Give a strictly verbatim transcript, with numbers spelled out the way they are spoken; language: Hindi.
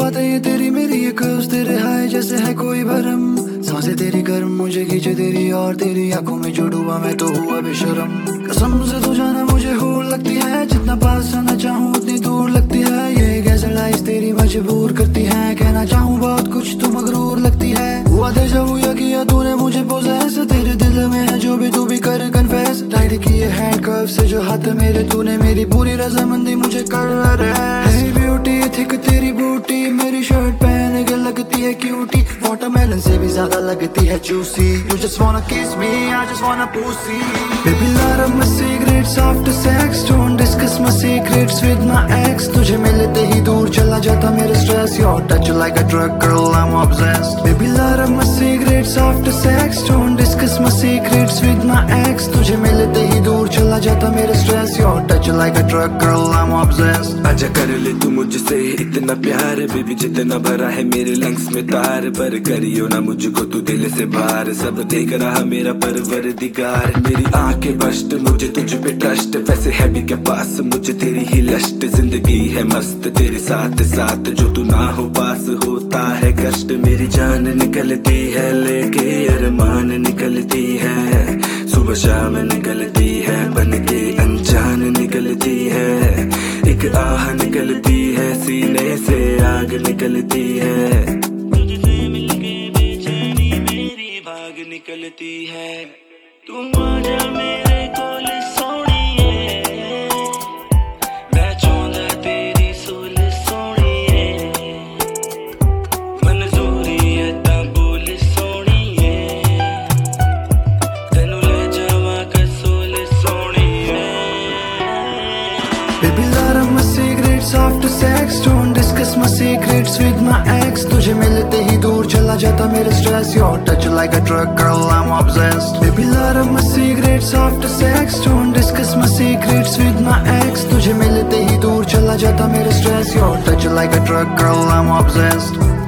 बातें ये तेरी मेरी ये कर्व्स तेरे हाय जैसे है कोई भरम। सांसें तेरी गर्म मुझे खींचे तेरी और तेरी आंखों में जो डूबा मैं तो हुआ बेशरम। कसम से तू जाना मुझे होड़ लगती है, जितना पास आना चाहूँ उतनी दूर लगती है। ये गैज़ल लाइफ तेरी मजबूर करती है, कहना चाहूँ बहुत कुछ तू मगरूर लगती है। हुआ देजा हुआ किया तूने मुझे पोजेस, तेरे दिल में है जो भी तू भी कर कन्फेस। टाइट किए हैंड कर्व से जो हाथ मेरे तूने मेरी पूरी रजामंदी मुझे कर रहे। ब्यूटी थिक तेरी बूटी मेरी शर्ट पहन के लगती है क्यूटी, वाटरमेलन से भी ज्यादा लगती है juicy. You just wanna kiss me, I just wanna pussy. Baby light up my cigarettes after sex, don't discuss my secrets with my ex. तुझे मिलते ही दूर चला जाता मेरा stress, your touch like a drug girl, I'm obsessed. Baby light up my cigarettes after sex, don't discuss my secrets with my ex. तुझे मिलते ही दूर चला जाता मेरा stress, your touch like a drug girl, I'm obsessed. आजा कर ले तू मुझसे इतना प्यार बेबी, जितना भरा है मेरे लंग्स में तार। पर करियो ना मुझको तू दिल से बाहर, सब देख रहा मेरा परवरदिगार। मेरी आंखें बस्ट मुझे तुझ पे ट्रस्ट, वैसे है भी क्या पास मुझे तेरी ही लस्ट। जिंदगी है मस्त तेरे साथ साथ, जो तू ना हो पास होता है कष्ट। मेरी जान निकलती है लेके अरमान निकलती है, सुबह शाम निकलती है बन के अनजान निकलती है। एक आह निकलती है सीने से आग निकलती है, तुझसे मिलके बेचैनी मेरी भाग निकलती है। तुम आजा मेरे कोल सोनिए, मैं चाहता तेरी सोल सोनिए। मंजूरी है तां बोल सोनिए, तेनू ले जावा Kasol सोनिए। Baby light up my cigarettes after sex, don't discuss my secrets with my ex. तुझे मिलते ही दूर चला जाता मेरा stress, your touch like a drug girl, I'm obsessed. Baby light up my cigarettes after sex, don't discuss my secrets with my ex. तुझे मिलते ही दूर चला जाता मेरा stress, your touch like a drug girl, I'm obsessed.